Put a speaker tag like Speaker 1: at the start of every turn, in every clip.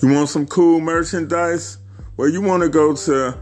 Speaker 1: You want some cool merchandise? Well, you want to go to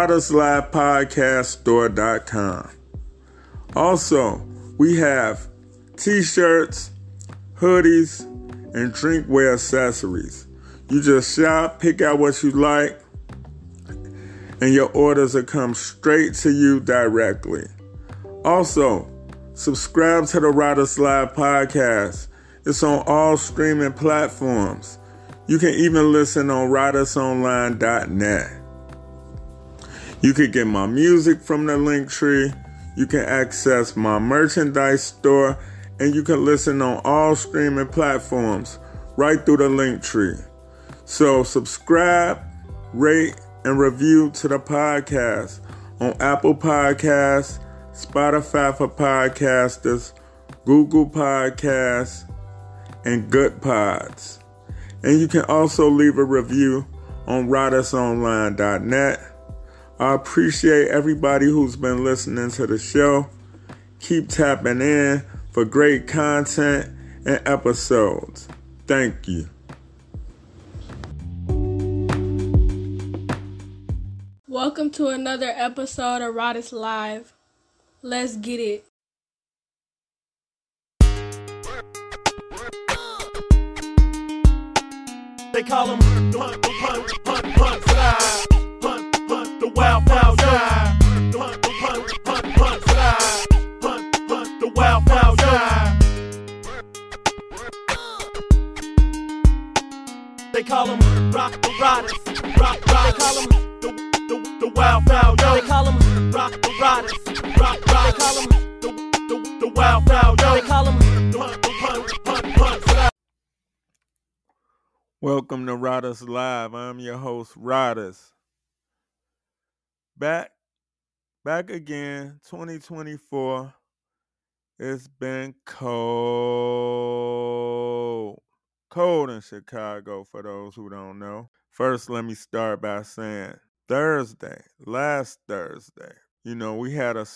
Speaker 1: RodersLivePodcastStore.com. Also, we have t-shirts, hoodies, and drinkware accessories. You just shop, pick out what you like, and your orders will come straight to you directly. Also, subscribe to the Roders Live Podcast. It's on all streaming platforms. You can even listen on RodersOnline.net. You can get my music from the Linktree. You can access my merchandise store, and you can listen on all streaming platforms right through the Linktree. So subscribe, rate, and review to the podcast on Apple Podcasts, Spotify for Podcasters, Google Podcasts, and Good Pods. And you can also leave a review on RodersOnline.net. I appreciate everybody who's been listening to the show. Keep tapping in for great content and episodes. Thank you.
Speaker 2: Welcome to another episode of Roders Live. Let's get it.
Speaker 3: They call him Hunt Slide. Hunt the wild fowl yard. Hunt Slide. Hunt the wild fowl yard. They call him Rock the Rodders. They call him the wild fowl yard. They call him Rock the Rodders. They call him the wild fowl yard. They call him Hunt Slide.
Speaker 1: Welcome to Roders Live. I'm your host, Roders. Back again, 2024. It's been cold in Chicago, for those who don't know. First, let me start by saying last Thursday, we had a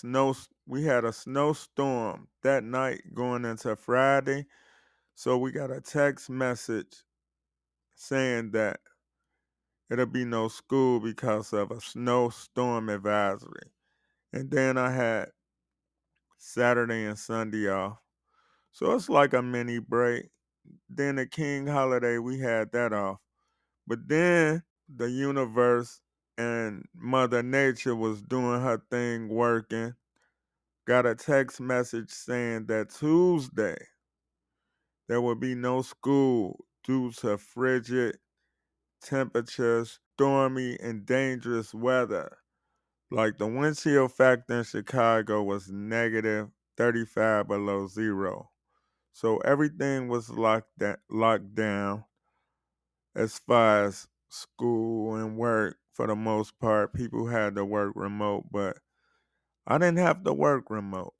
Speaker 1: snowstorm that night going into Friday. So we got a text message saying that it'll be no school because of a snowstorm advisory. And then I had Saturday and Sunday off. So it's like a mini break. Then the King holiday, we had that off. But then the universe and Mother Nature was doing her thing working. Got a text message saying that Tuesday there would be no school due to frigid temperatures, stormy and dangerous weather. Like the wind chill factor in Chicago was negative 35 below zero. So everything was locked down as far as school and work. For the most part, people had to work remote, but I didn't have to work remote.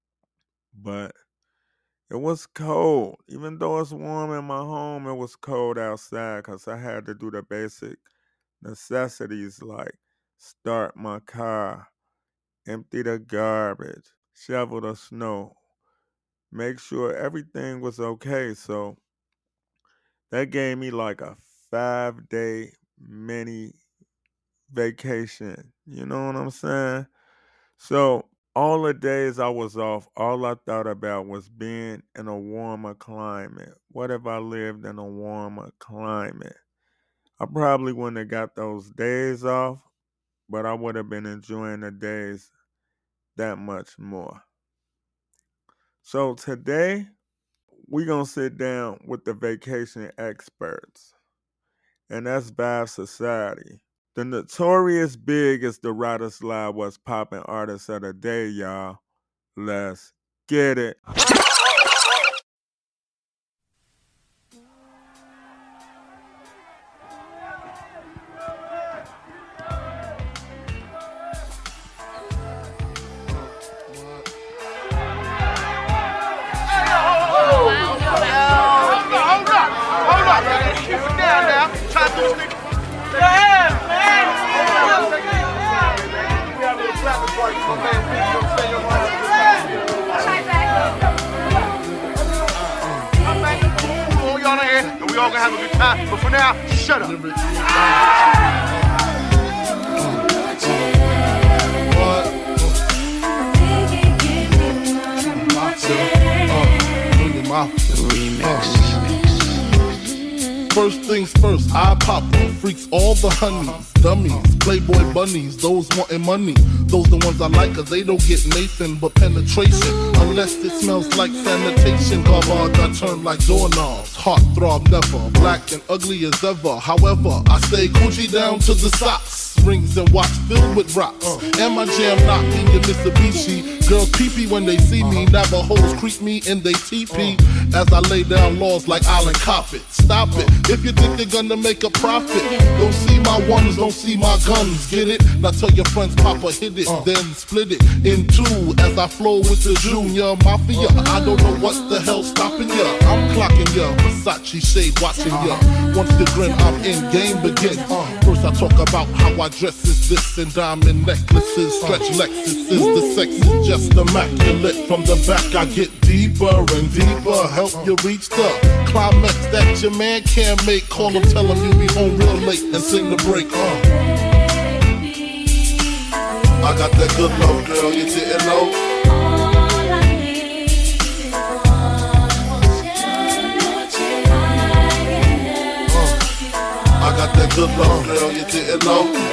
Speaker 1: But it was cold. Even though it's warm in my home, it was cold outside because I had to do the basic necessities like start my car, empty the garbage, shovel the snow, make sure everything was okay. So that gave me like a 5-day mini vacation. You know what I'm saying? So all the days I was off, all I thought about was being in a warmer climate. What if I lived in a warmer climate? I probably wouldn't have got those days off, but I would have been enjoying the days that much more. So today, we're going to sit down with the vacation experts, and that's Vibe Society. The Notorious Big is the Roders Live What's Poppin' artist of the day, y'all. Let's get it.
Speaker 4: We all gonna
Speaker 3: have a good time. But for now, shut up.
Speaker 4: First things first, I pop them. Freaks all the honeys, dummies, playboy bunnies, those wanting money. Those the ones I like, cause they don't get Nathan but penetration. Unless it smells like sanitation. Garbage I turn like doorknobs. Heart throb never, black and ugly as ever. However, I stay Gucci down to the socks. Rings and watch filled with rocks. And my jam knocking your Mitsubishi. Girls pee-pee when they see me. Navajos creep me in they teepee. As I lay down laws like Island Coppet. Stop it, if you think you're gonna make a profit. Don't see my ones, don't see my guns. Get it? Now tell your friends Papa hit it. Then split it in two as I flow with the Junior Mafia. I don't know what the hell's stopping ya. I'm clocking ya, Versace shade watching ya. Once the grin, I'm in, game begins. First I talk about how I dress is this and diamond necklaces. Stretch Lexus is the sex is just immaculate. From the back I get deeper and deeper. Help you reach the climax that your man can't make. Call him, tell him you be home real late and sing the break. I got that good love, girl, you didn't know. I got that good love, girl, you didn't know.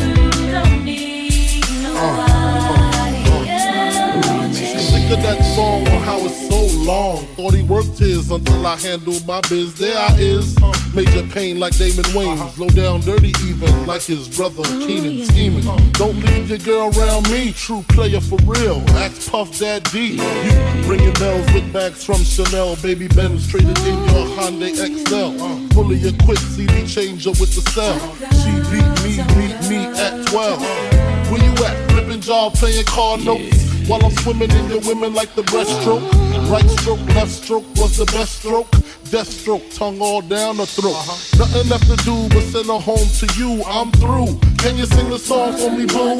Speaker 4: Sick of that song on how it's so long. Thought he worked his until I handled my biz. There I is, major pain like Damon Wayans. Low down dirty even like his brother Keenan scheming. Don't leave your girl around me, true player for real. Ask Puff Dad D. You ringing bells with bags from Chanel. Baby Benz traded in your Hyundai XL. Fully equipped CD changer with the cell. She beat me at 12. Where you at? Flipping job, playing car notes. While I'm swimming in your women like the breaststroke. Right stroke, left stroke was the best stroke. Death stroke, tongue all down the throat. Nothing left to do but send her home to you. I'm through. Can you sing the song for me, boo?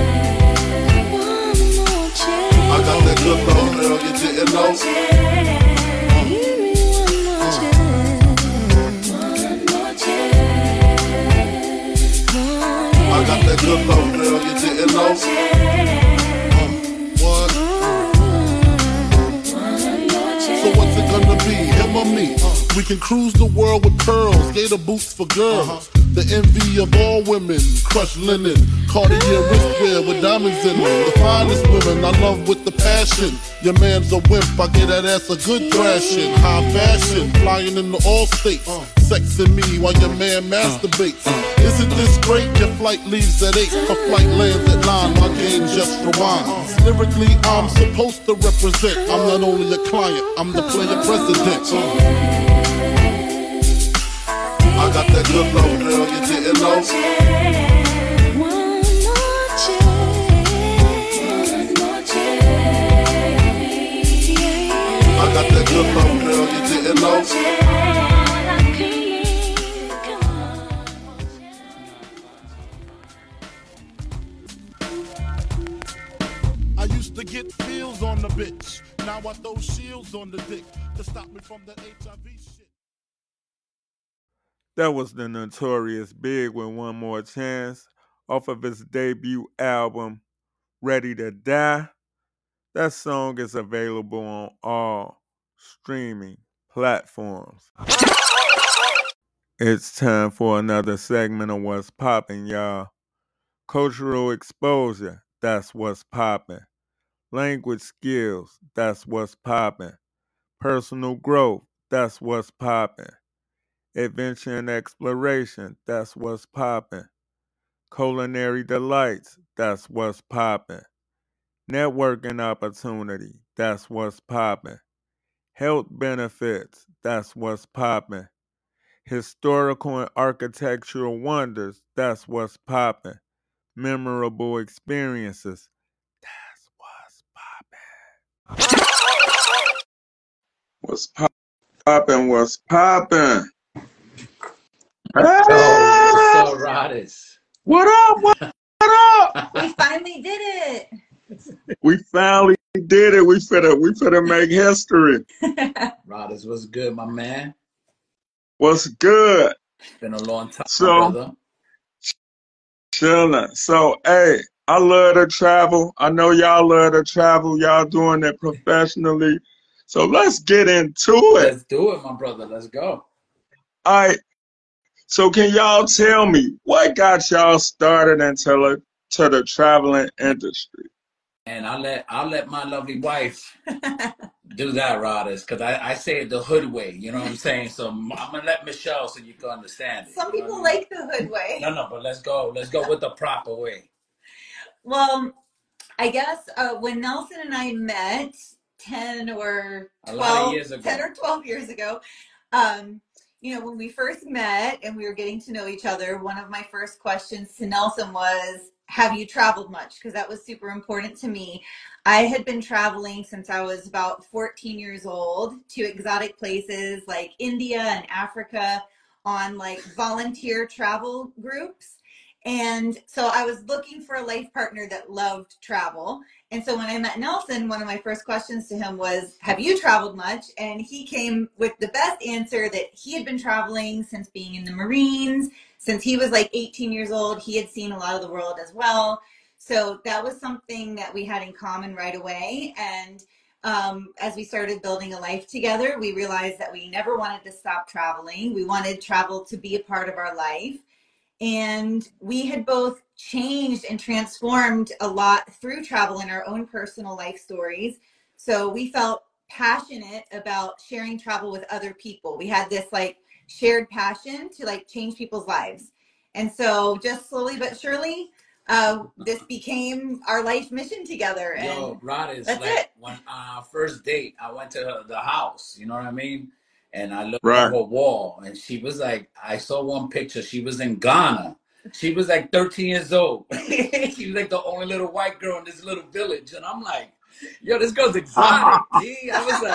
Speaker 4: I got that good love, girl, you didn't know. I got that good love, girl, you didn't know. What? So what's it gonna be, him or me? We can cruise the world with pearls, gator boots for girls. The envy of all women, crushed linen, Cartier wristwear with diamonds in them. The finest women I love with the passion. Your man's a wimp, I get that ass a good thrashing. High fashion, flying into all states. Sexing me while your man masturbates. Isn't this great? Your flight leaves at 8, her flight lands at 9. My game just rewinds. Lyrically, I'm supposed to represent. I'm not only a client, I'm the player president. I got that good love, girl, you didn't know. I got that good love, girl, you didn't know. I used to get feels on the bitch. Now I throw shields on the dick to stop me from that HIV shit.
Speaker 1: That was the Notorious Big with One More Chance off of his debut album, Ready to Die. That song is available on all streaming platforms. It's time for another segment of What's Poppin', y'all. Cultural exposure, that's what's poppin'. Language skills, that's what's poppin'. Personal growth, that's what's poppin'. Adventure and exploration, that's what's poppin'. Culinary delights, that's what's poppin'. Networking opportunity, that's what's poppin'. Health benefits, that's what's poppin'. Historical and architectural wonders, that's what's poppin'. Memorable experiences, that's what's poppin'. What's poppin', what's poppin'?
Speaker 5: So Rodis.
Speaker 1: What up? What up?
Speaker 6: We finally did it.
Speaker 1: We finally did it. We finna make history.
Speaker 5: Rodis, what's good, my man?
Speaker 1: What's good?
Speaker 5: It's been a long time, my
Speaker 1: So,
Speaker 5: brother.
Speaker 1: chilling. So, hey, I love to travel. I know y'all love to travel. Y'all doing it professionally. So let's get into it.
Speaker 5: Let's do it, my brother. Let's go.
Speaker 1: All right. So can y'all tell me what got y'all started into the traveling industry?
Speaker 5: And I'll let my lovely wife do that, Rodders, because I say it the hood way. You know what I'm saying? So I'm gonna let Michelle so you can understand it.
Speaker 6: Some
Speaker 5: You know
Speaker 6: people
Speaker 5: what I mean?
Speaker 6: like the hood way.
Speaker 5: No, but let's go. Let's go with the proper way.
Speaker 6: Well, I guess when Nelson and I met 10 or
Speaker 5: A lot of
Speaker 6: 12,
Speaker 5: years ago.
Speaker 6: 10 or 12 years ago, you know, when we first met and we were getting to know each other, one of my first questions to Nelson was, have you traveled much? Because that was super important to me. I had been traveling since I was about 14 years old to exotic places like India and Africa on like volunteer travel groups. And so I was looking for a life partner that loved travel. And so when I met Nelson, one of my first questions to him was, have you traveled much? And he came with the best answer that he had been traveling since being in the Marines. Since he was like 18 years old, he had seen a lot of the world as well. So that was something that we had in common right away. And as we started building a life together, we realized that we never wanted to stop traveling. We wanted travel to be a part of our life. And we had both changed and transformed a lot through travel in our own personal life stories. So we felt passionate about sharing travel with other people. We had this like shared passion to like change people's lives. And so just slowly but surely, this became our life mission together. And
Speaker 5: Yo, Rod, is
Speaker 6: that's
Speaker 5: like
Speaker 6: it.
Speaker 5: when our first date, I went to the house, you know what I mean? And I looked
Speaker 1: Right.
Speaker 5: at her wall and she was like, I saw one picture. She was in Ghana. She was like 13 years old. She was like the only little white girl in this little village. And I'm like, yo, this girl's exotic, D. I was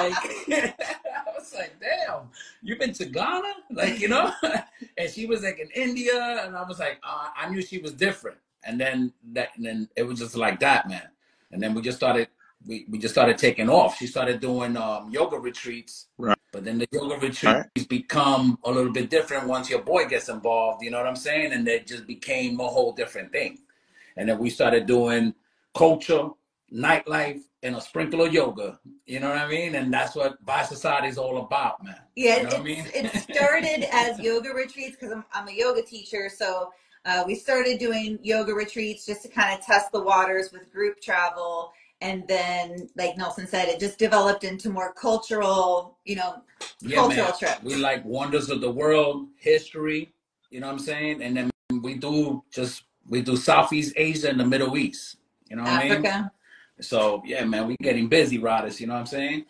Speaker 5: like, damn, you been to Ghana? Like, you know? And she was like in India. And I was like, I knew she was different. And then it was just like that, man. And then we just started taking off. She started doing yoga retreats.
Speaker 1: Right.
Speaker 5: But then the yoga retreats become a little bit different once your boy gets involved, you know what I'm saying? And it just became a whole different thing. And then we started doing culture, nightlife, and a sprinkle of yoga. You know what I mean? And that's what Vice Society is all about, man.
Speaker 6: Yeah,
Speaker 5: you know what I mean?
Speaker 6: It started as yoga retreats because I'm a yoga teacher. So we started doing yoga retreats just to kind of test the waters with group travel. And then, like Nelson said, it just developed into more cultural, cultural trips.
Speaker 5: We like wonders of the world, history, you know what I'm saying? And then we do Southeast Asia and the Middle East, you know what I mean?
Speaker 6: Africa.
Speaker 5: So, yeah, man, we getting busy, Rodders, you know what I'm saying?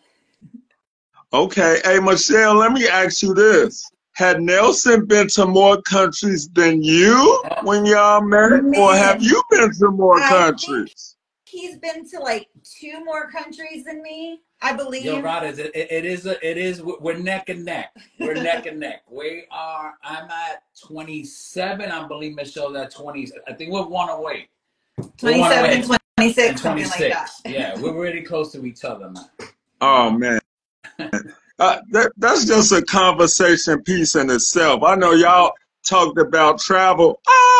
Speaker 1: Okay. Hey, Michelle, let me ask you this. Had Nelson been to more countries than you when y'all met? Or have you been to more countries?
Speaker 6: He's been to like 2 more countries than me, I believe.
Speaker 5: Yo, Rodders, it is, we're neck and neck. We're neck and neck. I'm at 27. I believe Michelle's at 20. I think we're one away.
Speaker 6: 27, 26, something like that.
Speaker 5: Yeah, we're really close to each other, man.
Speaker 1: Oh, man. That's just a conversation piece in itself. I know y'all talked about travel.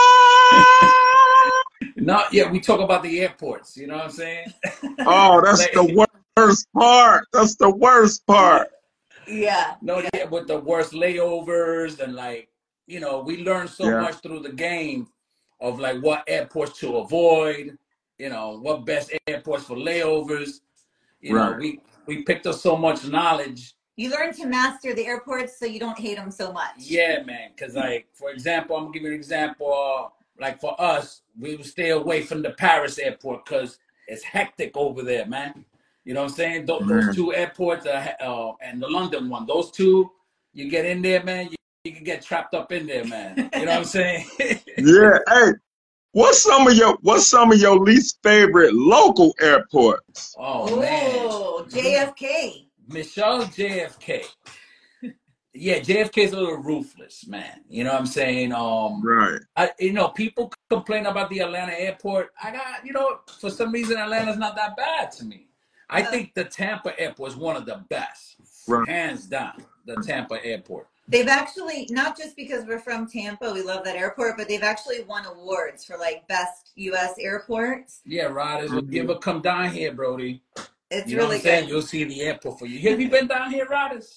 Speaker 5: We talk about the airports, you know what I'm saying?
Speaker 1: Oh, that's the worst part. That's the worst part.
Speaker 6: Yeah.
Speaker 5: With the worst layovers and like, we learned so much through the game of like what airports to avoid, what best airports for layovers. You know, we picked up so much knowledge.
Speaker 6: You learn to master the airports so you don't hate them so much.
Speaker 5: Yeah, man. Because like, for example, I'm gonna give you an example. Like for us, we would stay away from the Paris airport because it's hectic over there, man. You know what I'm saying? Those 2 airports and the London one, those 2, you get in there, man, you can get trapped up in there, man. You know what I'm saying?
Speaker 1: Yeah. Hey, what's some of your least favorite local airports?
Speaker 5: Oh, man.
Speaker 6: JFK.
Speaker 5: Michelle's JFK. Yeah, JFK is a little ruthless, man. You know what I'm saying? People complain about the Atlanta airport. For some reason, Atlanta's not that bad to me. I think the Tampa airport is one of the best, hands down. The Tampa airport.
Speaker 6: They've actually, not just because we're from Tampa, we love that airport, but they've actually won awards for like best U.S. airports.
Speaker 5: Yeah, Riders, if you ever come down here, Brody,
Speaker 6: It's
Speaker 5: you know
Speaker 6: really
Speaker 5: what I'm saying?
Speaker 6: good.
Speaker 5: You'll see the airport for you. Have you been down here, Riders?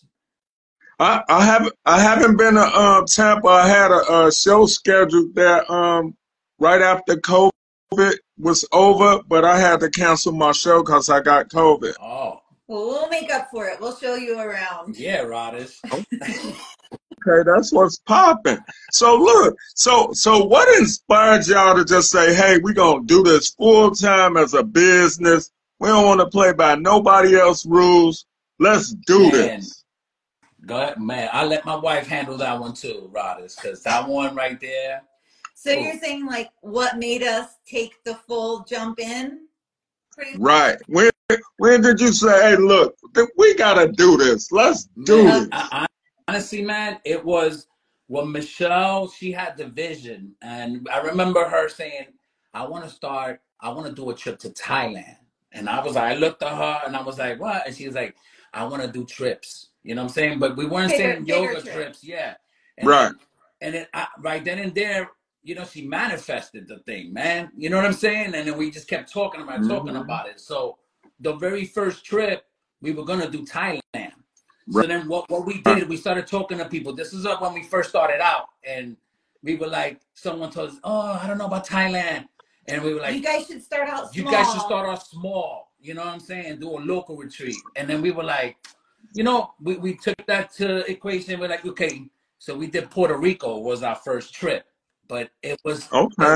Speaker 1: I haven't been to Tampa. I had a show scheduled there right after COVID was over, but I had to cancel my show because I got COVID.
Speaker 5: Oh,
Speaker 6: Well, we'll make up for it. We'll show you around.
Speaker 5: yeah, Riders.
Speaker 1: Okay, that's what's popping. So look, so what inspired y'all to just say, hey, we're gonna do this full time as a business. We don't want to play by nobody else's rules. Let's do this.
Speaker 5: Go ahead, man. I let my wife handle that one too, Riders, because that one right there.
Speaker 6: So you're saying like what made us take the full jump in?
Speaker 1: Right. When did you say, hey, look, we gotta do this. Let's do this.
Speaker 5: Honestly, man, it was when Michelle, she had the vision. And I remember her saying, I want to do a trip to Thailand. And I looked at her and I was like, what? And she was like, I want to do trips. You know what I'm saying? But we weren't saying yoga trips. Yeah. And
Speaker 1: right.
Speaker 5: Right then and there, you know, she manifested the thing, man. You know what I'm saying? And then we just kept talking about it. So the very first trip, we were going to do Thailand. So then what we did, we started talking to people. This is when we first started out. And we were like, someone told us, oh, I don't know about Thailand. And we were like,
Speaker 6: you guys should start out small.
Speaker 5: You guys should start out small. You know what I'm saying? Do a local retreat. And then we were like, you know, we took that to equation. We're like, okay, so we did Puerto Rico was our first trip. But it was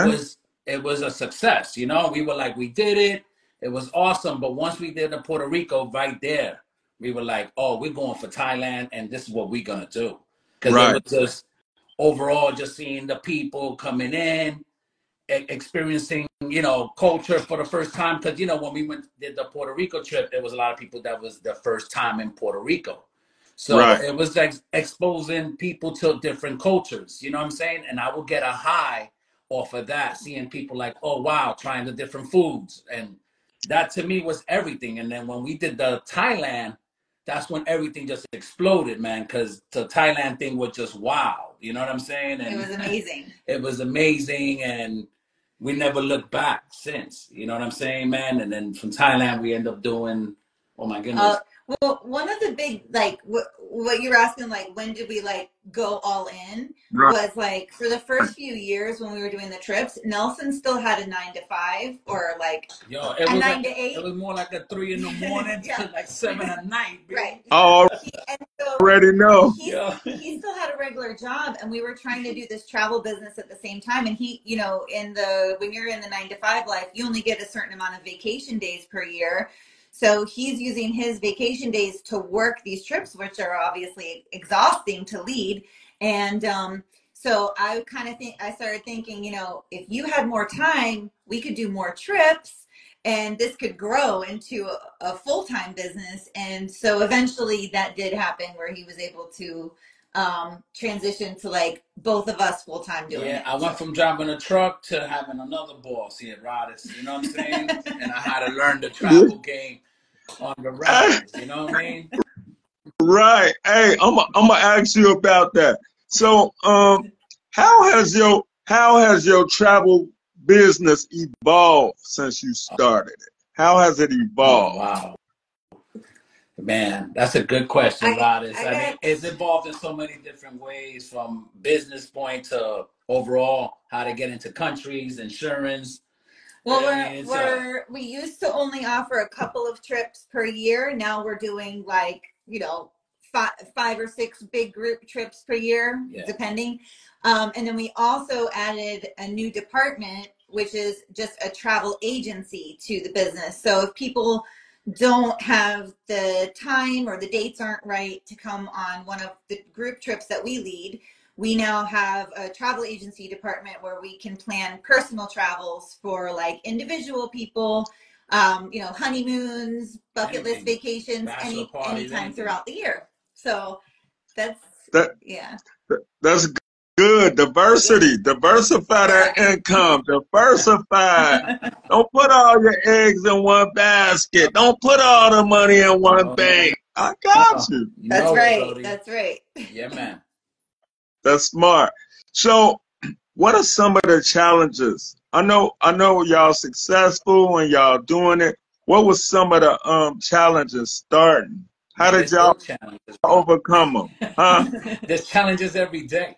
Speaker 5: a success, you know. We were like, we did it. It was awesome. But once we did the Puerto Rico right there, we were like, oh, we're going for Thailand, and this is what we're gonna do. Because it was just overall just seeing the people coming in, experiencing, you know, culture for the first time. Because, you know, when we did the Puerto Rico trip, there was a lot of people that was their first time in Puerto Rico. So it was like exposing people to different cultures, you know what I'm saying? And I would get a high off of that, seeing people like, oh, wow, trying the different foods. And that to me was everything. And then when we did the Thailand, that's when everything just exploded, man, because the Thailand thing was just wow. You know what I'm saying? And
Speaker 6: it was amazing.
Speaker 5: It was amazing. And we never looked back since, you know what I'm saying, man? And then from Thailand, we end up doing, oh, my goodness.
Speaker 6: Well, one of the big, like, what you're asking, like, when did we, like, go all in? Was, like, for the first few years when we were doing the trips, Nelson still had a 9 to 5 or, like, a 9 to 8.
Speaker 5: It was more like a 3 in the morning to, like, 7 at night. Baby.
Speaker 6: Right.
Speaker 1: Oh, already know.
Speaker 6: He still had a regular job, and we were trying to do this travel business at the same time. And he, you know, when you're in the 9 to 5 life, you only get a certain amount of vacation days per year. So he's using his vacation days to work these trips, which are obviously exhausting to lead. And so I started thinking, you know, if you had more time, we could do more trips and this could grow into a full-time business. And so eventually that did happen where he was able to transition to like both of us full-time doing it.
Speaker 5: I went from driving a truck to having another boss here at Riders, you know what I'm saying? And I had to learn the travel game on the rides, you know what I mean?
Speaker 1: Right. Hey, I'm gonna ask you about that. So how has your travel business evolved since you started it? How has it evolved?
Speaker 5: Oh, wow. Man, that's a good question, Riders. I mean, it's evolved in so many different ways, from business point to overall how to get into countries, insurance.
Speaker 6: Well, we used to only offer a couple of trips per year. Now we're doing like, you know, 5 or 6 big group trips per year, depending. And then we also added a new department, which is just a travel agency to the business. So if people don't have the time or the dates aren't right to come on one of the group trips that we lead, we now have a travel agency department where we can plan personal travels for like individual people, you know, honeymoons, bucket list vacations, anytime throughout the year. So that's
Speaker 1: good. Diversity. Diversify that income. Diversify. Don't put all your eggs in one basket. Don't put all the money in one bank. I got you.
Speaker 6: That's right. That's right.
Speaker 5: Yeah, man.
Speaker 1: That's smart. So, what are some of the challenges? I know y'all successful and y'all doing it. What was some of the challenges starting? How
Speaker 5: Man,
Speaker 1: did
Speaker 5: there's still
Speaker 1: y'all
Speaker 5: challenges, bro.
Speaker 1: overcome them? Huh?
Speaker 5: There's challenges every day.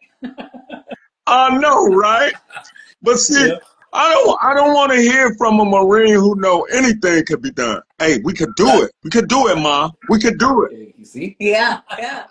Speaker 1: I know, right? But see,
Speaker 5: Yeah.
Speaker 1: I don't want to hear from a Marine who know anything could be done. Hey, we could do it. We could do it, Ma. We could do it.
Speaker 5: You see?
Speaker 6: Yeah, yeah.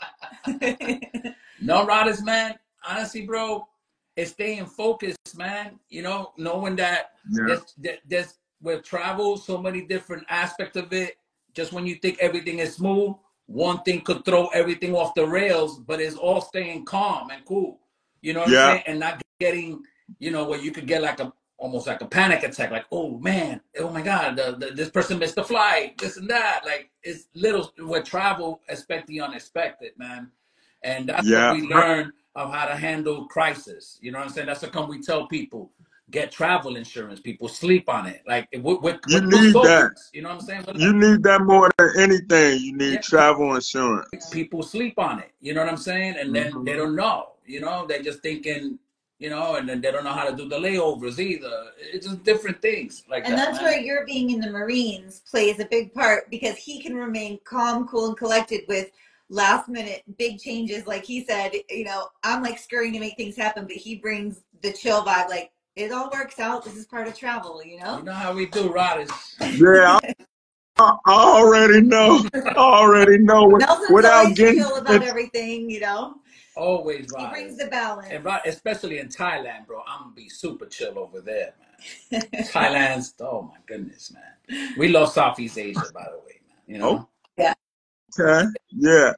Speaker 5: No, riders, man. Honestly, bro, it's staying focused, man. You know, knowing that
Speaker 1: Yeah.
Speaker 5: there's with travel, so many different aspects of it. Just when you think everything is smooth, one thing could throw everything off the rails, but it's all staying calm and cool. You know what I'm
Speaker 1: Yeah.
Speaker 5: saying? And not getting, where you could get like almost like a panic attack, like, oh man, oh my God, this person missed the flight, this and that. Like, it's little with travel, expect the unexpected, man. And that's what
Speaker 1: Yeah.
Speaker 5: we learn of how to handle crisis. You know what I'm saying? That's how we tell people, get travel insurance. People sleep on it. Like, we're
Speaker 1: You
Speaker 5: good
Speaker 1: need that.
Speaker 5: soldiers. You know what I'm saying?
Speaker 1: You need that more than anything. You need
Speaker 5: Yeah.
Speaker 1: travel insurance.
Speaker 5: People sleep on it. You know what I'm saying? And then they don't know. They're just thinking, and then they don't know how to do the layovers either. It's just different things like
Speaker 6: And
Speaker 5: that.
Speaker 6: that's where your being in the Marines plays a big part, because he can remain calm, cool, and collected with last minute big changes. Like he said, I'm like scurrying to make things happen, but he brings the chill vibe. Like, it all works out. This is part of travel,
Speaker 5: You know how we do, riders.
Speaker 1: Yeah, I already know. I already know.
Speaker 6: Nelson's
Speaker 1: Without
Speaker 6: always
Speaker 1: getting
Speaker 6: chill about everything,
Speaker 5: Always,
Speaker 6: He
Speaker 5: riders.
Speaker 6: brings the balance.
Speaker 5: And especially in Thailand, bro. I'm gonna be super chill over there, man. Thailand's, oh my goodness, man. We love Southeast Asia, by the way, man.
Speaker 1: Oh.
Speaker 6: Yeah.
Speaker 1: Okay. Yeah.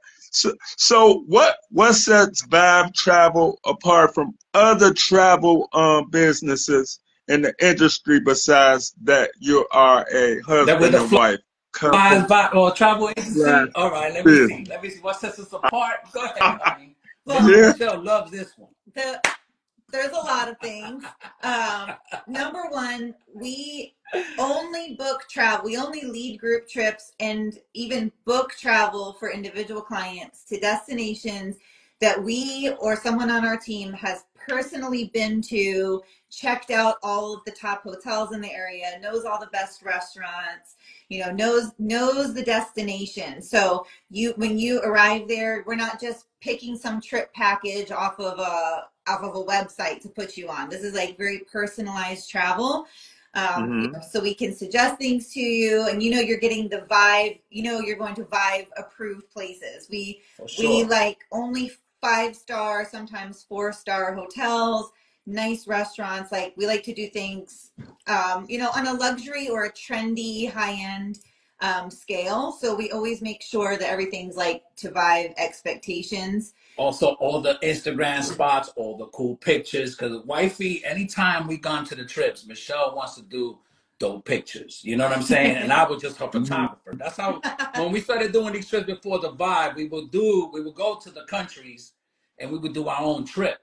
Speaker 1: So what sets Vibe Travel apart from other travel businesses in the industry, besides that you are a husband and wife couple?
Speaker 5: Or travel agency?
Speaker 1: Yeah.
Speaker 5: All right, let me see. What sets us apart? Go ahead, honey.
Speaker 6: Well,
Speaker 1: Yeah.
Speaker 5: Michelle loves this one.
Speaker 6: There's a lot of things. Number one, we only book travel. We only lead group trips and even book travel for individual clients to destinations that we or someone on our team has personally been to, checked out all of the top hotels in the area, knows all the best restaurants, knows the destination. So when you arrive there, we're not just picking some trip package off of a website to put you on. This is like very personalized travel. So we can suggest things to you, and you're getting the vibe. You're going to vibe approved places. We like only 5-star, sometimes 4-star hotels, nice restaurants. Like, we like to do things on a luxury or a trendy high-end scale. So we always make sure that everything's like to vibe expectations.
Speaker 5: Also, all the Instagram spots, all the cool pictures. Because wifey, anytime we gone to the trips, Michelle wants to do dope pictures. You know what I'm saying? And I was just her photographer. That's how, when we started doing these trips before the Vibe, we would go to the countries and we would do our own trip.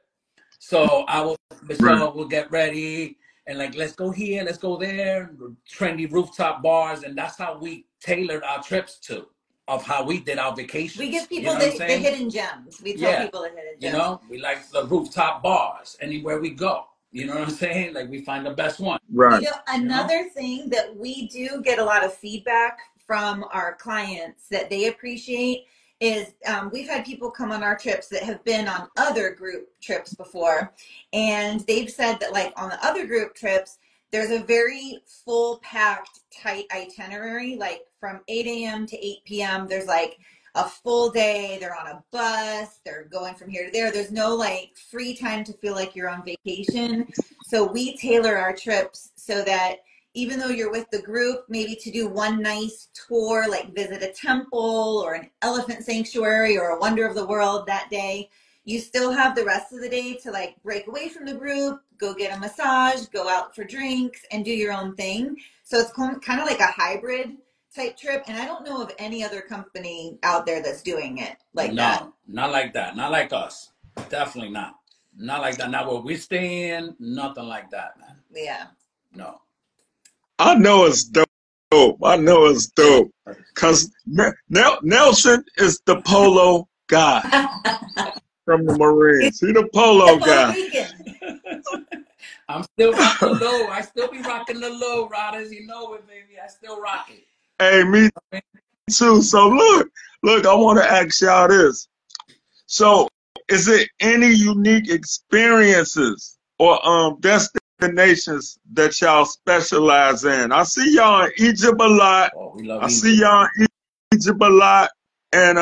Speaker 5: So Michelle will get ready and like, let's go here, let's go there, trendy rooftop bars. And that's how we tailored our trips of how we did our vacations.
Speaker 6: We give people the hidden gems. We tell people the hidden gems.
Speaker 5: We like the rooftop bars anywhere we go. You know what I'm saying? Like, we find the best one.
Speaker 1: Right.
Speaker 6: Another thing that we do get a lot of feedback from our clients that they appreciate is we've had people come on our trips that have been on other group trips before, and they've said that, like, on the other group trips, there's a very full packed, tight itinerary. Like, from 8 a.m. to 8 p.m., there's like a full day. They're on a bus. They're going from here to there. There's no like free time to feel like you're on vacation. So we tailor our trips so that even though you're with the group, maybe to do one nice tour, like visit a temple or an elephant sanctuary or a wonder of the world that day, you still have the rest of the day to like break away from the group, go get a massage, go out for drinks, and do your own thing. So it's kind of like a hybrid type trip. And I don't know of any other company out there that's doing it like that.
Speaker 5: No, not like that. Not like us. Definitely not. Not like that. Not where we're staying. Nothing like that, man.
Speaker 6: Yeah.
Speaker 5: No.
Speaker 1: I know it's dope. I know it's dope. Because Nelson is the polo guy. from the Marines. He the polo
Speaker 6: Puerto
Speaker 1: guy.
Speaker 6: Rican.
Speaker 5: I'm still rocking low. I still be rocking the low, Riders. You know it, baby. I still rock it.
Speaker 1: Hey, me too. So look, I want to ask y'all this. So, is it any unique experiences or destinations that y'all specialize in? I see y'all in Egypt a lot.
Speaker 5: Oh, we love
Speaker 1: I
Speaker 5: Egypt.
Speaker 1: see y'all in Egypt a lot, and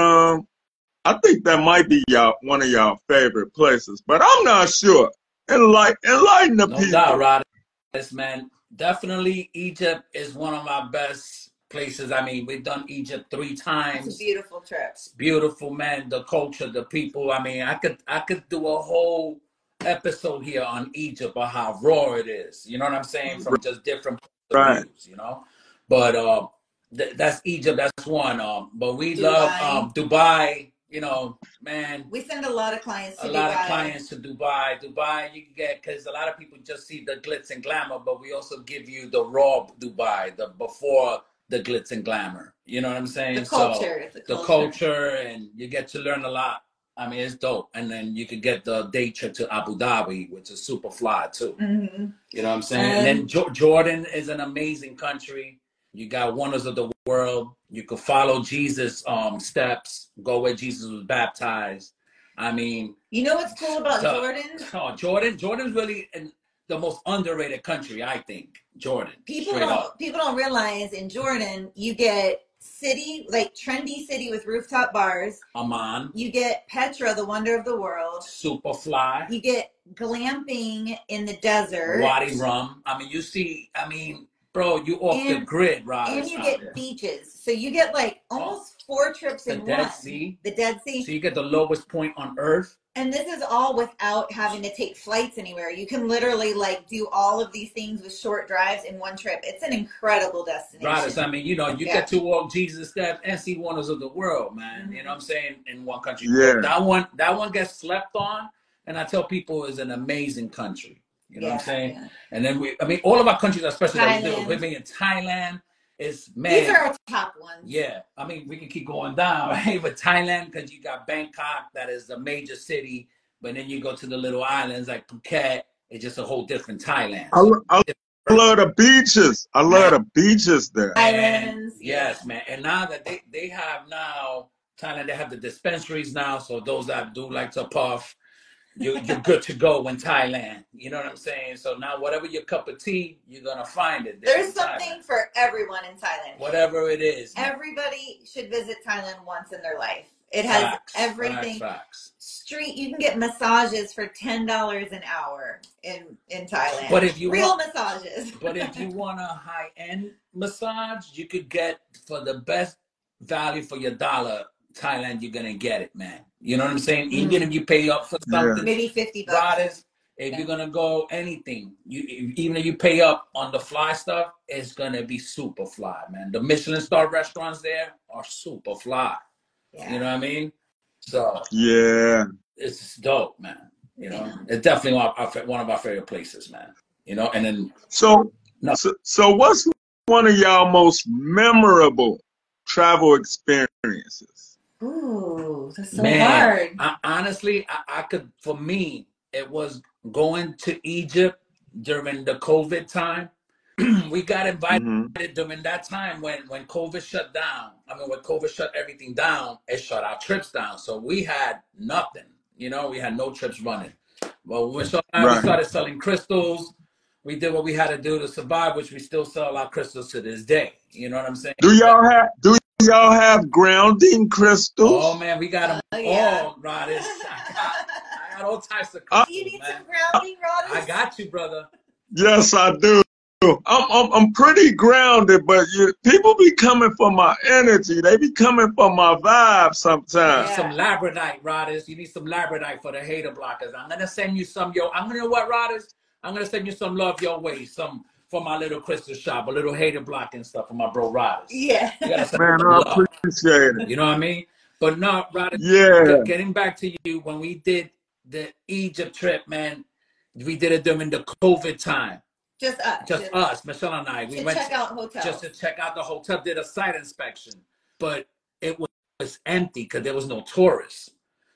Speaker 1: I think that might be one of y'all favorite places, but I'm not sure. Enlighten the
Speaker 5: No
Speaker 1: people.
Speaker 5: doubt, Riders, man. Definitely Egypt is one of my best places. I mean, we've done Egypt 3 times.
Speaker 6: It's a beautiful trip.
Speaker 5: It's beautiful, man. The culture, the people. I mean, I could do a whole episode here on Egypt or how raw it is. You know what I'm saying? From just different
Speaker 1: Right.
Speaker 5: views, you know. But that's Egypt. That's one. But we love Dubai. You know, man.
Speaker 6: We send a lot of clients to Dubai.
Speaker 5: A lot of clients to Dubai. Dubai, you can get, because a lot of people just see the glitz and glamour, but we also give you the raw Dubai, the before the glitz and glamour. You know what I'm saying?
Speaker 6: The culture.
Speaker 5: So, the culture, and you get to learn a lot. I mean, it's dope. And then you could get the day trip to Abu Dhabi, which is super fly too.
Speaker 6: Mm-hmm.
Speaker 5: You know what I'm saying? And then Jordan is an amazing country. You got wonders of the world. You could follow Jesus' steps, go where Jesus was baptized. I mean,
Speaker 6: you know what's cool about Jordan?
Speaker 5: Oh, Jordan's really the most underrated country, I think. Jordan.
Speaker 6: People don't realize in Jordan you get trendy city with rooftop bars.
Speaker 5: Amman.
Speaker 6: You get Petra, the wonder of the world.
Speaker 5: Super fly.
Speaker 6: You get glamping in the desert.
Speaker 5: Wadi Rum. I mean, you see. I mean, bro, you off the grid, right?
Speaker 6: And you get beaches. So you get like almost 4 trips in one. The Dead Sea. The Dead Sea.
Speaker 5: So you get the lowest point on Earth.
Speaker 6: And this is all without having to take flights anywhere. You can literally do all of these things with short drives in one trip. It's an incredible destination.
Speaker 5: Right. I mean, you know, you get to walk Jesus' steps and see wonders of the world, man. Mm-hmm. You know what I'm saying? In one country. Yeah. That one gets slept on. And I tell people it's an amazing country. You know what I'm saying? Yeah. And then all of our countries, especially that we do, we've been in Thailand. These
Speaker 6: are our top ones.
Speaker 5: Yeah. I mean, we can keep going down, right? But Thailand, because you got Bangkok, that is a major city. But then you go to the little islands like Phuket, it's just a whole different Thailand.
Speaker 1: I love the beaches. I love the beaches there.
Speaker 6: Islands.
Speaker 5: Yes, man. And now that they have Thailand, they have the dispensaries now. So those that do like to puff, you're good to go in Thailand. You know what I'm saying? So now whatever your cup of tea, you're going to find it there.
Speaker 6: There's something for everyone in Thailand.
Speaker 5: Whatever it is.
Speaker 6: Everybody should visit Thailand once in their life. It has everything.
Speaker 5: Facts.
Speaker 6: Street, you can get massages for $10 an hour in Thailand.
Speaker 5: But if you
Speaker 6: massages.
Speaker 5: But if you want a high-end massage, you could get, for the best value for your dollar, Thailand, you're gonna get it, man. You know what I'm saying? Mm-hmm. Even if you pay up for something,
Speaker 6: maybe $50.
Speaker 5: If you're gonna go anything, even if you pay up on the fly stuff, it's gonna be super fly, man. The Michelin star restaurants there are super fly. Yeah. You know what I mean? So yeah, it's dope, man. You know, it's definitely one of our favorite places, man. You know, and then
Speaker 1: so what's one of y'all most memorable travel experiences?
Speaker 6: Ooh, that's so hard.
Speaker 5: Honestly, I could, for me, it was going to Egypt during the COVID time. We got invited during that time when COVID shut down. I mean, when COVID shut everything down, it shut our trips down. So we had nothing. You know, we had no trips running. Well, when we started selling crystals, we did what we had to do to survive, which we still sell our crystals to this day. You know what I'm saying?
Speaker 1: Do y'all have grounding crystals?
Speaker 5: Oh man, we got them all, Rodis. I got all types of crystals.
Speaker 6: You need some grounding, Rodis?
Speaker 5: I got you, brother.
Speaker 1: Yes, I do. I'm pretty grounded, but people be coming for my energy. They be coming for my vibe sometimes.
Speaker 5: Yeah. Some labradorite, Rodis. You need some labradorite for the hater blockers. I'm gonna send you some, Rodis? I'm gonna send you some love your way, some for my little crystal shop, a little hater blocking stuff for my bro Rodis.
Speaker 6: Yeah.
Speaker 1: Man, I appreciate it.
Speaker 5: You know what I mean? But no, Rodis.
Speaker 1: Yeah.
Speaker 5: Getting back to you, when we did the Egypt trip, man, we did it during the COVID time.
Speaker 6: Just
Speaker 5: us, Michelle and I. We went
Speaker 6: check out hotels.
Speaker 5: Just to check out the hotel, did a site inspection, but it was empty because there was no tourists.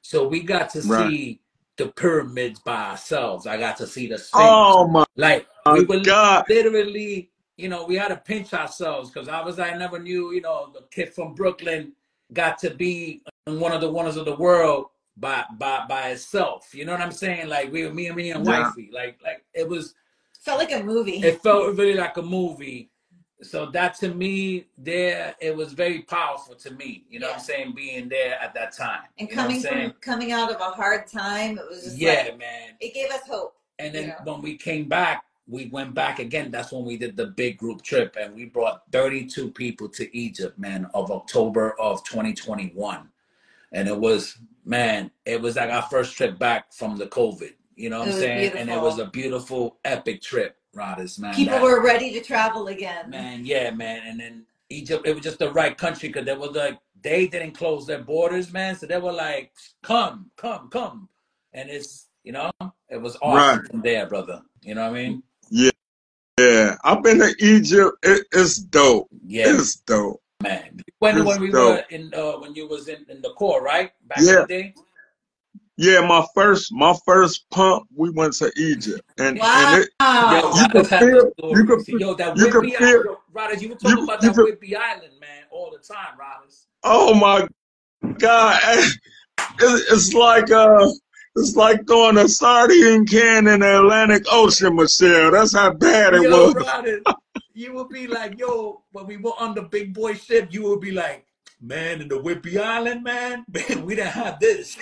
Speaker 5: So we got to
Speaker 1: Right.
Speaker 5: see the pyramids by ourselves. I got to see the Sphinx.
Speaker 1: Oh my
Speaker 5: Like we were
Speaker 1: God.
Speaker 5: literally, we had to pinch ourselves because I never knew, the kid from Brooklyn got to be in one of the wonders of the world by itself. You know what I'm saying? Like me and
Speaker 1: Yeah.
Speaker 5: wifey. Like it was.
Speaker 6: Felt like a movie.
Speaker 5: It felt really like a movie. So that to me, it was very powerful to me. You know what I'm saying? Being there at that time.
Speaker 6: And
Speaker 5: you know what I'm saying?
Speaker 6: coming out of a hard time, it was just
Speaker 5: man.
Speaker 6: It gave us hope.
Speaker 5: And then when we came back, we went back again. That's when we did the big group trip, and we brought 32 people to Egypt, man, of October of 2021. And it was like our first trip back from the COVID. You know what I'm saying? Beautiful. And it was a beautiful, epic trip, Roddis, man.
Speaker 6: People were ready to travel again.
Speaker 5: Man, yeah, man. And then Egypt, it was just the right country because they were like, they didn't close their borders, man. So they were like, come. And it's, it was awesome from there, brother. You know what I mean?
Speaker 1: Yeah. I've been to Egypt. It's dope. Yeah. It's dope.
Speaker 5: Man. When we were in, when you was in the Corps, right? Back in the day?
Speaker 1: Yeah, my first pump, we went to Egypt, and
Speaker 6: wow.
Speaker 1: You could feel.
Speaker 5: That Whidbey Island, Roddis, you were talking about that Whidbey Island, man, all the time, Roddis.
Speaker 1: Oh my God, it's like throwing a sardine can in the Atlantic Ocean, Michelle. That's how bad it was.
Speaker 5: Roddis, you would be like, when we were on the big boy ship, you would be like, man, in the Whidbey Island, man, we didn't have this.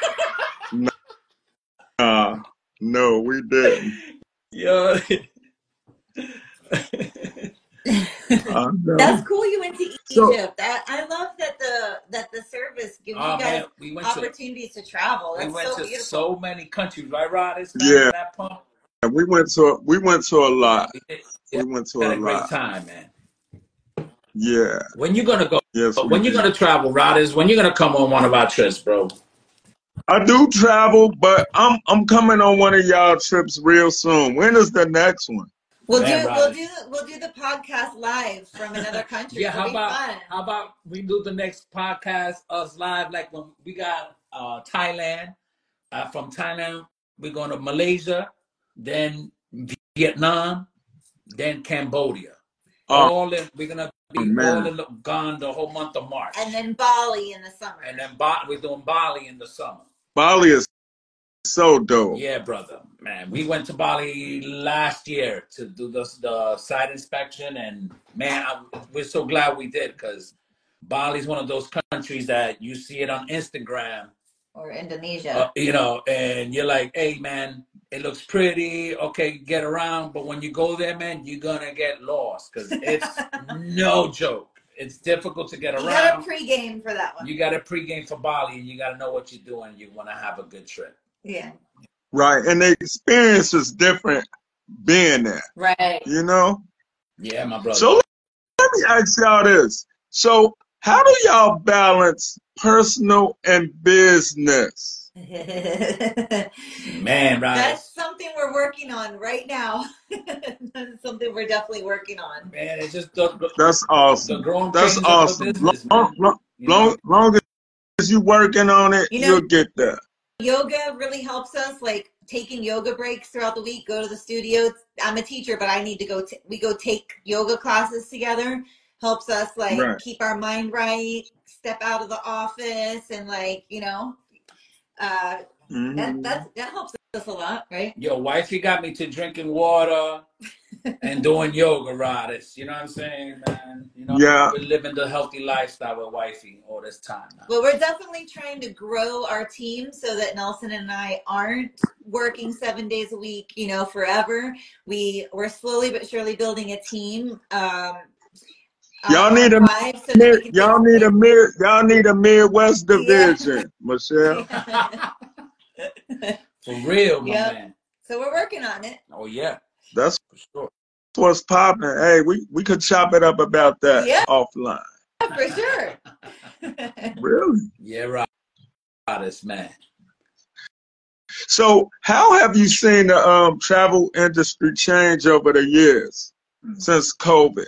Speaker 1: No, we didn't.
Speaker 6: Yo. That's cool. You went to Egypt. I love that the service gives you guys opportunities to travel. That's
Speaker 5: we went to
Speaker 6: beautiful.
Speaker 5: So many countries, right, Roddis?
Speaker 1: Yeah.
Speaker 5: That pump.
Speaker 1: We went to a lot. We went to a lot.
Speaker 5: Great time, man.
Speaker 1: Yeah.
Speaker 5: When you gonna go?
Speaker 1: Yes.
Speaker 5: When you gonna travel, Roddis? When you gonna come on one of our trips, bro?
Speaker 1: I do travel, but I'm coming on one of y'all trips real soon. When is the next one?
Speaker 6: We'll do the podcast live from another country.
Speaker 5: Yeah, how about we do the next podcast us live, like when we got Thailand. From Thailand, we're going to Malaysia, then Vietnam, then Cambodia. We're gonna be gone the whole month of March.
Speaker 6: And then Bali in the summer.
Speaker 5: And then we're doing Bali in the summer.
Speaker 1: Bali is so dope.
Speaker 5: Yeah, brother. Man, we went to Bali last year to do the site inspection, and man, we're so glad we did because Bali is one of those countries that you see it on Instagram
Speaker 6: or Indonesia.
Speaker 5: And you're like, hey, man, it looks pretty. Okay, get around, but when you go there, man, you're gonna get lost because it's no joke. It's difficult to get around.
Speaker 6: You got a pregame for that one.
Speaker 5: You got a pregame for Bali, and you got to know what you're doing. You want to have a good trip.
Speaker 6: Yeah.
Speaker 1: Right, and the experience is different being there.
Speaker 6: Right.
Speaker 5: Yeah, my brother.
Speaker 1: So let me ask y'all this. So how do y'all balance personal and business?
Speaker 5: Man, right.
Speaker 6: That's something we're working on right now. That's something we're definitely working on.
Speaker 5: Man, it's just
Speaker 1: that's awesome.
Speaker 5: That's awesome.
Speaker 1: Business, long as you working on it, you'll get there.
Speaker 6: Yoga really helps us, like taking yoga breaks throughout the week, go to the studio. I'm a teacher, but I need to go, we go take yoga classes together. Helps us keep our mind right, step out of the office and that helps us a lot, right?
Speaker 5: Yo, wifey got me to drinking water and doing yoga, Roddis. You know what I'm saying, man? We're living the healthy lifestyle with wifey all this time now.
Speaker 6: Well, we're definitely trying to grow our team so that Nelson and I aren't working 7 days a week, forever. We're slowly but surely building a team.
Speaker 1: Y'all need a Midwest division, Michelle.
Speaker 5: For real, my man.
Speaker 6: So we're working on it.
Speaker 5: Oh yeah,
Speaker 1: that's
Speaker 5: for sure.
Speaker 1: What's popping? Hey, we could chop it up about that offline.
Speaker 6: Yeah, for sure.
Speaker 1: Really?
Speaker 5: Yeah, right. This man.
Speaker 1: So, how have you seen the travel industry change over the years since COVID?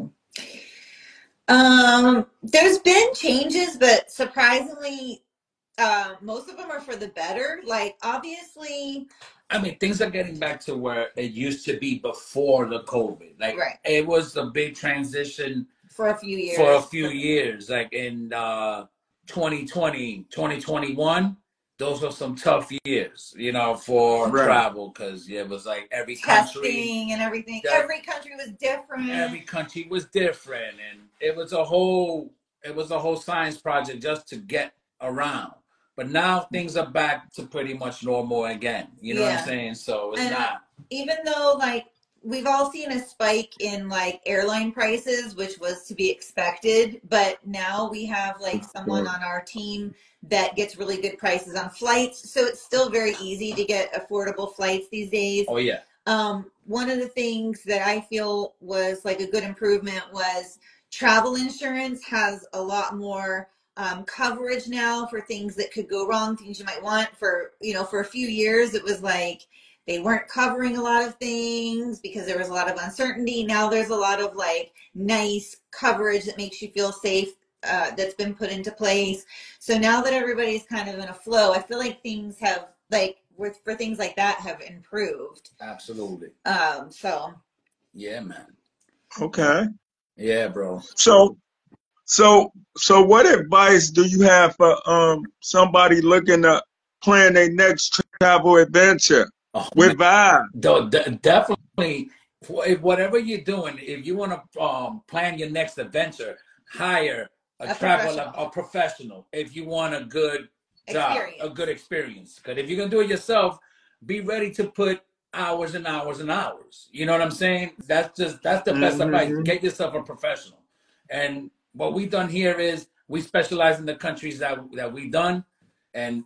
Speaker 6: There's been changes, but surprisingly, Most of them are for the better. Like, obviously,
Speaker 5: I mean, things are getting back to where it used to be before the COVID. Like,
Speaker 6: right,
Speaker 5: it was a big transition
Speaker 6: for a few years.
Speaker 5: for a few years. Like in 2020, 2021, those were some tough years, you know, for
Speaker 1: Right.
Speaker 5: travel, because it was like every country,
Speaker 6: Testing and everything.
Speaker 5: that-
Speaker 6: Every country was different.
Speaker 5: every country was different, and it was a whole science project just to get around. But now things are back to pretty much normal again. You know what
Speaker 6: Yeah.
Speaker 5: I'm saying? So it's
Speaker 6: And
Speaker 5: not.
Speaker 6: even though, like, we've all seen a spike in like airline prices, which was to be expected, but now we have like someone on our team that gets really good prices on flights. So it's still very easy to get affordable flights these days.
Speaker 5: Oh yeah.
Speaker 6: One of the things that I feel was like a good improvement was travel insurance has a lot more coverage now for things that could go wrong, things you might want. For, you know, for a few years it was like they weren't covering a lot of things because there was a lot of uncertainty. Now there's a lot of like nice coverage that makes you feel safe, that's been put into place. So now that everybody's kind of in a flow, I feel like things have, like, for things like that, have improved.
Speaker 5: Absolutely.
Speaker 6: So
Speaker 5: Yeah, man.
Speaker 1: Okay.
Speaker 5: Yeah, bro.
Speaker 1: So what advice do you have for somebody looking to plan their next travel adventure
Speaker 5: Oh,
Speaker 1: with Vibe?
Speaker 5: definitely, whatever you're doing, if you want to plan your next adventure, hire a traveler, a professional. If you want a good job,
Speaker 6: experience.
Speaker 5: a good experience. Because if you're gonna do it yourself, be ready to put hours and hours and hours. You know what I'm saying? That's the best advice. Get yourself a professional. And what we've done here is we specialize in the countries that we've done, and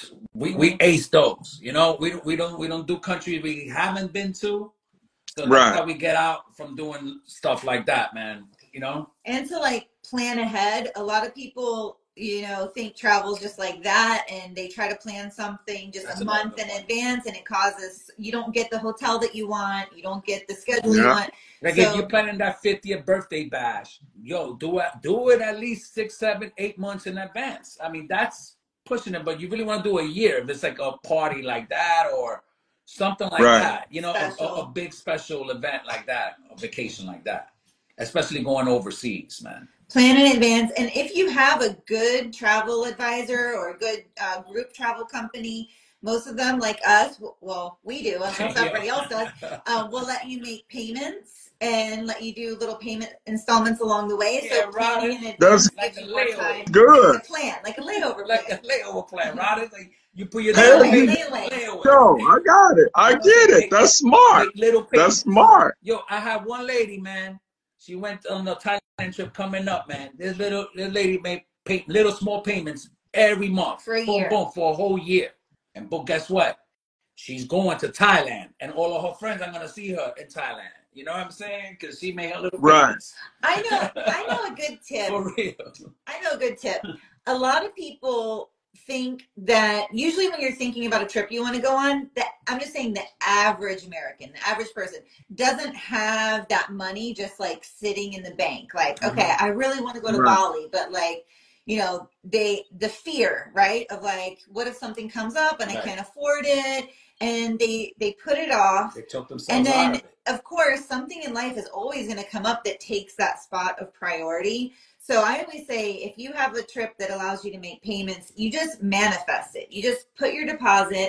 Speaker 5: we ace those. You know, we don't do countries we haven't been to. So that's how we get out from doing stuff like that, man. You know?
Speaker 6: And to like plan ahead. A lot of people, you know, think travel's just like that, and they try to plan something just a month in advance, and it causes, you don't get the hotel that you want, you don't get the schedule you want.
Speaker 5: Like, if you're planning that 50th birthday bash, yo, do it at least 6, 7, 8 months in advance. I mean, that's pushing it, but you really want to do a year if it's like a party like that or something like that. You know, a big special event like that, a vacation like that, especially going overseas, man.
Speaker 6: Plan in advance. And if you have a good travel advisor or a good group travel company, most of them, like us, well, we do, I don't know if everybody else does, will let you make payments and let you do little payment installments along the way. So planning in advance gives you more time.
Speaker 1: Good.
Speaker 6: It's a plan, like a layover plan.
Speaker 5: Like a layover plan, right? It's like you put your
Speaker 1: layaway. Yo, I got it. I get it. That's smart. That's smart.
Speaker 5: Yo, I have one lady, man. She went on the Thailand trip coming up, man. This lady made little small payments every month.
Speaker 6: For a year.
Speaker 5: Boom, for a whole year. And but guess what? She's going to Thailand, and all of her friends are gonna see her in Thailand. You know what I'm saying? Because she made her little payments.
Speaker 6: I know a good tip.
Speaker 5: For real.
Speaker 6: I know a good tip. A lot of people think that usually when you're thinking about a trip you want to go on, that I'm just saying the average American, the average person doesn't have that money just like sitting in the bank. Like, okay, I really want to go to Bali, but like, you know, the fear, right, of like, what if something comes up and I can't afford it? And they put it off.
Speaker 5: They took themselves
Speaker 6: and then,
Speaker 5: out of it.
Speaker 6: Of course, something in life is always going to come up that takes that spot of priority. So I always say, if you have a trip that allows you to make payments, you just manifest it. You just put your deposit.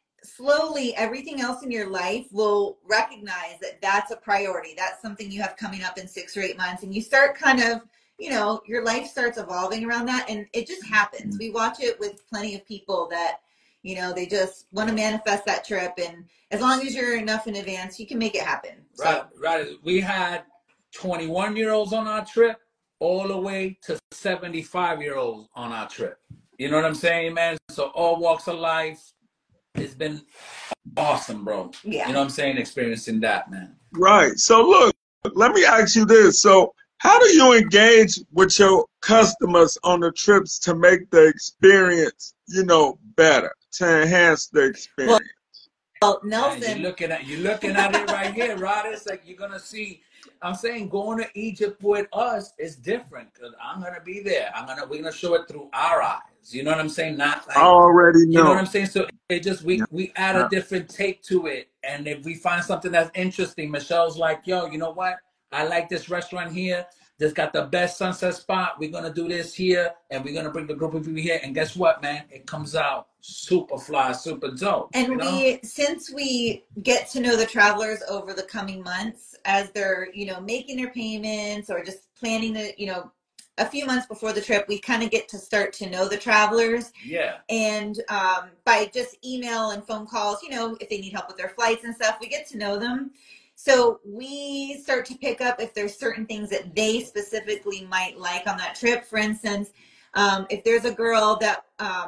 Speaker 6: Slowly, everything else in your life will recognize that that's a priority. That's something you have coming up in 6 or 8 months. And you start kind of, you know, your life starts evolving around that. And it just happens. We watch it with plenty of people that, you know, they just want to manifest that trip. And as long as you're enough in advance, you can make it happen.
Speaker 5: Right. We had 21-year-olds on our trip, all the way to 75-year-olds on our trip. You know what I'm saying, man? So all walks of life. It's been awesome, bro.
Speaker 6: Yeah.
Speaker 5: You know what I'm saying? Experiencing that, man.
Speaker 1: Right. So look, let me ask you this. So how do you engage with your customers on the trips to make the experience, you know, better, to enhance the experience?
Speaker 6: Well, Nelson,
Speaker 5: Man, you're looking at it right here, Rod. It's like you're gonna see I'm saying going to Egypt with us is different because I'm gonna be there. We're gonna show it through our eyes. You know what I'm saying? Not
Speaker 1: I
Speaker 5: like,
Speaker 1: already
Speaker 5: you know what I'm
Speaker 1: know.
Speaker 5: saying? So it just
Speaker 1: Yeah.
Speaker 5: we add a different take to it. And if we find something that's interesting, Michelle's like, yo, you know what? I like this restaurant here. This got the best sunset spot. We're gonna do this here, and we're gonna bring the group of people here. And guess what, man? It comes out super fly, super dope.
Speaker 6: And since we get to know the travelers over the coming months as they're, making their payments or just planning to, a few months before the trip, we kind of get to start to know the travelers.
Speaker 5: Yeah.
Speaker 6: And by just email and phone calls, if they need help with their flights and stuff, we get to know them. So we start to pick up if there's certain things that they specifically might like on that trip. For instance, if there's a girl that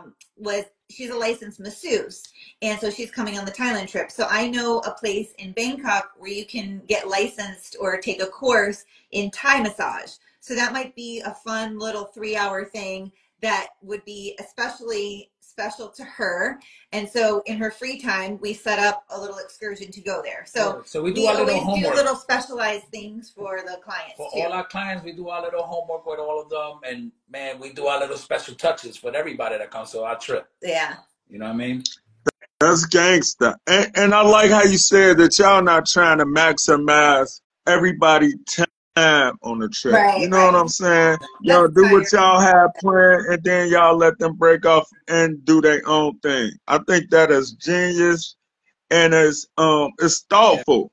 Speaker 6: she's a licensed masseuse, and so she's coming on the Thailand trip. So I know a place in Bangkok where you can get licensed or take a course in Thai massage. So that might be a fun little 3-hour thing that would be especially special to her. And so in her free time, we set up a little excursion to go there. So
Speaker 5: we do our little homework.
Speaker 6: Do little specialized things for the clients.
Speaker 5: For all our clients, we do our little homework with all of them. And man, we do our little special touches for everybody that comes to our trip.
Speaker 6: Yeah.
Speaker 5: You know what I mean?
Speaker 1: That's gangsta. And I like how you said that y'all not trying to maximize everybody time on the trip.
Speaker 6: Right,
Speaker 1: you know what I'm saying? Y'all do what y'all have planned, and then y'all let them break off and do their own thing. I think that is genius, and it's thoughtful,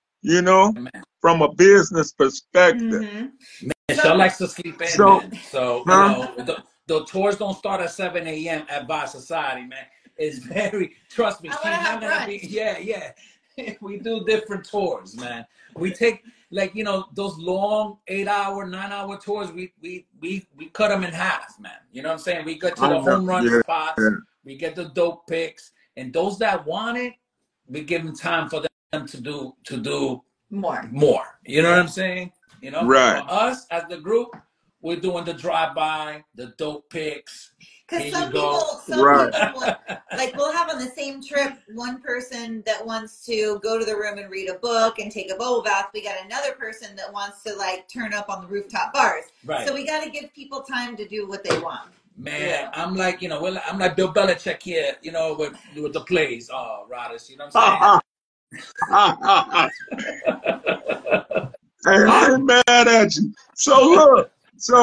Speaker 1: from a business perspective.
Speaker 6: Mm-hmm.
Speaker 5: Michelle likes to sleep in, man. So the tours don't start at 7 a.m. at Bar Society, man. It's very, trust me, she's not gonna be. Yeah. We do different tours, man. We take those long 8-hour, 9-hour tours. We cut them in half, man. You know what I'm saying? We get to the home run spots. We get the dope picks, and those that want it, we give them time for them to do more. You know what I'm saying?
Speaker 1: Right.
Speaker 5: For us as the group, we're doing the drive-by, the dope picks.
Speaker 6: Because some people we'll have on the same trip one person that wants to go to the room and read a book and take a bubble bath. We got another person that wants to turn up on the rooftop bars.
Speaker 5: Right.
Speaker 6: So we got to give people time to do what they want.
Speaker 5: Man, I'm like, I'm like Bill Belichick here, with the plays. Oh, Rodis, you know what I'm saying?
Speaker 1: Hey, I ain't mad at you. So look,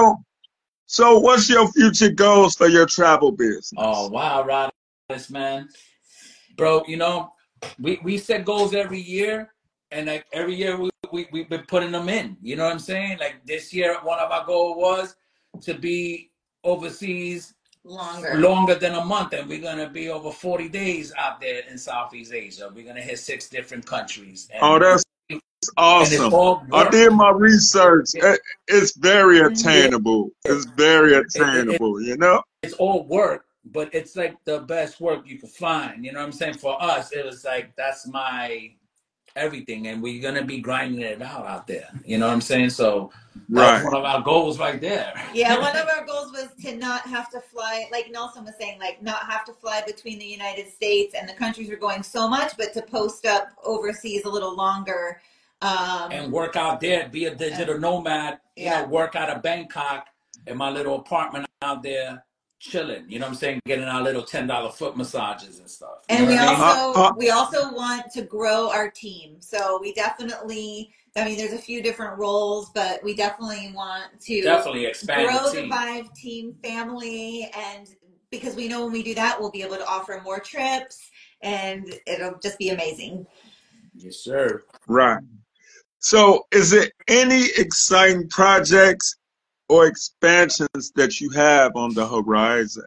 Speaker 1: so what's your future goals for your travel business?
Speaker 5: Oh, wow, Rodis, man. Bro, we set goals every year, and every year we've been putting them in. You know what I'm saying? Like this year, one of our goals was to be overseas longer than a month, and we're gonna be over 40 days out there in Southeast Asia. We're gonna hit 6 different countries.
Speaker 1: And that's awesome. I did my research. It's very attainable. It's very attainable,
Speaker 5: It's all work, but it's like the best work you can find. You know what I'm saying? For us, it was like, that's my everything, and we're gonna be grinding it out there. You know what I'm saying? So that's one of our goals right there.
Speaker 6: Yeah, one of our goals was to not have to fly, like Nelson was saying, not have to fly between the United States and the countries we're going so much, but to post up overseas a little longer.
Speaker 5: And work out there, be a digital nomad, work out of Bangkok in my little apartment out there, chilling. You know what I'm saying? Getting our little $10 foot massages and stuff.
Speaker 6: And we also want to grow our team. So we definitely, there's a few different roles, but we definitely want to
Speaker 5: expand
Speaker 6: grow
Speaker 5: the
Speaker 6: Vibe team family. And because we know when we do that, we'll be able to offer more trips, and it'll just be amazing.
Speaker 5: Yes, sir.
Speaker 1: Right. So is there any exciting projects or expansions that you have on the horizon?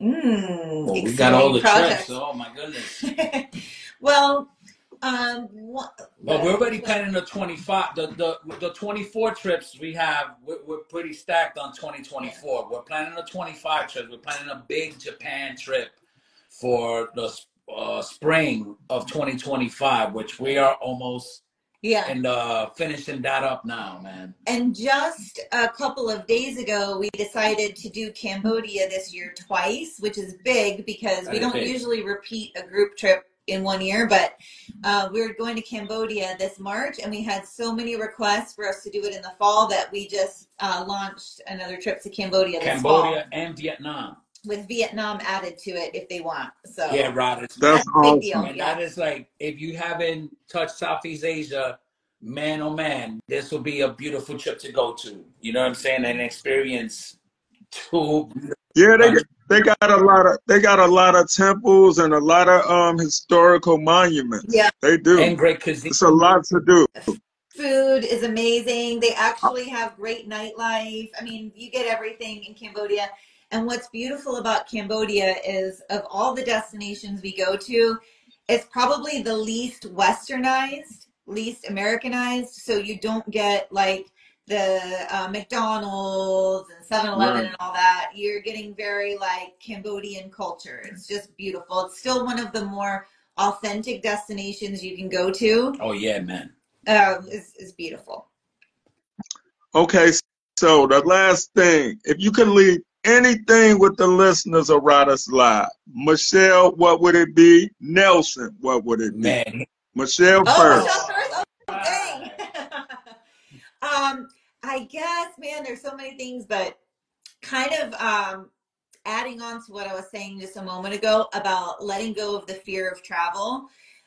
Speaker 5: We got all the trips. Oh my goodness.
Speaker 6: Well,
Speaker 5: we're already planning the 25. The 24 trips we have. We're pretty stacked on 2024. We're planning the 25 trips. We're planning a big Japan trip for the spring of 2025, which we are almost. And finishing that up now, man.
Speaker 6: And just a couple of days ago, we decided to do Cambodia this year twice, which is big because we don't usually repeat a group trip in 1 year, but we were going to Cambodia this March, and we had so many requests for us to do it in the fall that we just launched another trip to Cambodia this fall.
Speaker 5: And Vietnam.
Speaker 6: With Vietnam added to it if they want. So
Speaker 5: yeah, Rod,
Speaker 1: That's
Speaker 6: a
Speaker 1: awesome.
Speaker 6: big deal.
Speaker 5: and
Speaker 6: Yeah.
Speaker 5: that is like, if you haven't touched Southeast Asia, man, oh man, this will be a beautiful trip to go to. You know what I'm saying? And experience two.
Speaker 1: Yeah, they got a lot of temples and a lot of historical monuments.
Speaker 6: Yeah.
Speaker 1: They do.
Speaker 5: And great cuisine.
Speaker 1: It's a lot to do.
Speaker 6: Food is amazing. They actually have great nightlife. I mean, you get everything in Cambodia. And what's beautiful about Cambodia is, of all the destinations we go to, it's probably the least westernized, least Americanized. So you don't get like the McDonald's and 7-Eleven and all that. You're getting very like Cambodian culture. It's just beautiful. It's still one of the more authentic destinations you can go to.
Speaker 5: Oh yeah, man.
Speaker 6: Is beautiful.
Speaker 1: Okay, so the last thing, if you could leave anything with the listeners of Rodda's Live, Michelle, what would it be? Nelson, what would it be?
Speaker 5: Man.
Speaker 1: Michelle
Speaker 6: Oh,
Speaker 1: first.
Speaker 6: Michelle first? Oh, dang. I guess, man, there's so many things, but kind of adding on to what I was saying just a moment ago about letting go of the fear of travel,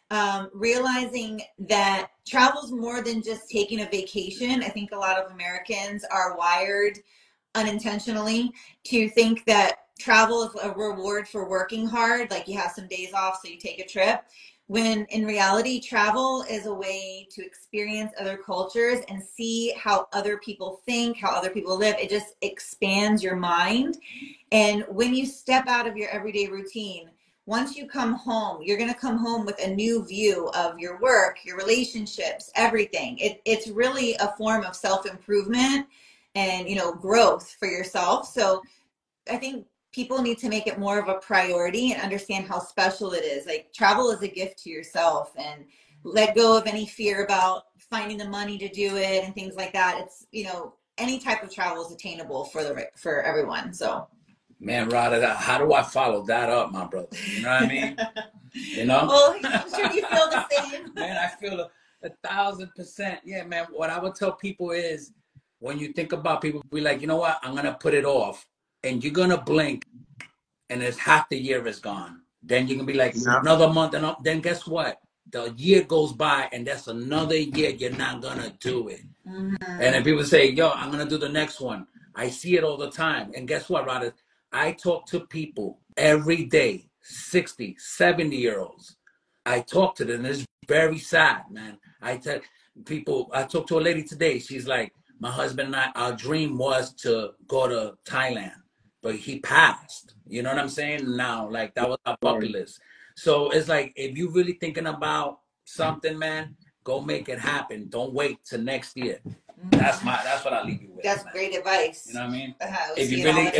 Speaker 6: realizing that travel's more than just taking a vacation. I think a lot of Americans are wired unintentionally to think that travel is a reward for working hard, like you have some days off so you take a trip, when in reality travel is a way to experience other cultures and see how other people think, how other people live. It just expands your mind. And when you step out of your everyday routine, once you come home, you're going to come home with a new view of your work, your relationships, everything. It's really a form of self-improvement and, you know, growth for yourself. So I think people need to make it more of a priority and understand how special it is. Like, travel is a gift to yourself, and let go of any fear about finding the money to do it and things like that. It's, you know, any type of travel is attainable for everyone. So,
Speaker 5: man, Rod, how do I follow that up, my brother? You know what I mean? You know?
Speaker 6: Well, I'm sure you feel the same.
Speaker 5: Man, I feel 1,000%. Yeah, man. What I would tell people is, when you think about people, be like, you know what? I'm going to put it off. And you're going to blink, and it's half the year is gone. Then you can be like, another month. And then guess what? The year goes by, and that's another year you're not going to do it. Mm-hmm. And then people say, yo, I'm going to do the next one. I see it all the time. And guess what, Rod? I talk to people every day, 60, 70-year-olds. I talk to them. It's very sad, man. I tell people, I talked to a lady today. She's like, my husband and I, our dream was to go to Thailand, but he passed. You know what I'm saying? Now, like, that was our bucket list. So it's like, if you're really thinking about something, man, go make it happen. Don't wait till next year. That's what I leave you with.
Speaker 6: That's great advice.
Speaker 5: You know what I mean?
Speaker 6: If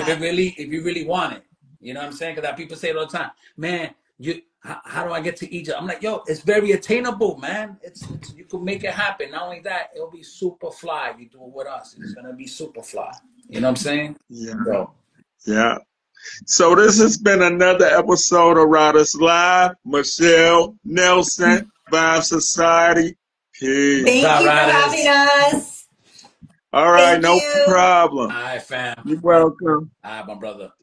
Speaker 5: you really want it, you know what I'm saying? Because people say it all the time, man, how do I get to Egypt? I'm like, yo, it's very attainable, man. It's you can make it happen. Not only that, it'll be super fly. You do it with us, it's gonna be super fly. You know what I'm saying?
Speaker 1: Yeah. Yeah. So this has been another episode of Rodda's Live. Michelle, Nelson, Vibe Society. Peace.
Speaker 6: Thank you for having us.
Speaker 1: All right,
Speaker 6: Thank
Speaker 1: no
Speaker 6: you.
Speaker 1: problem.
Speaker 5: All right, fam.
Speaker 1: You're welcome.
Speaker 5: All right, my brother.